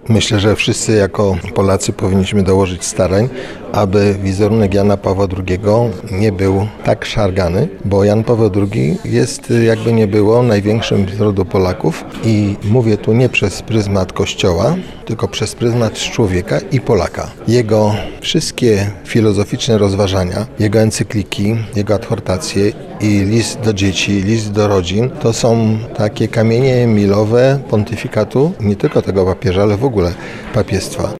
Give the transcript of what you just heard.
Myślę, że wszyscy jako Polacy powinniśmy dołożyć starań, aby wizerunek Jana Pawła II nie był tak szargany, bo Jan Paweł II jest, jakby nie było, największym z rodu Polaków i mówię tu nie przez pryzmat Kościoła, tylko przez pryzmat człowieka i Polaka. Jego wszystkie filozoficzne rozważania, jego encykliki, jego adhortacje i list do dzieci, list do rodzin, to są takie kamienie milowe pontyfikatu nie tylko tego papieża, ale w ogóle papiestwa.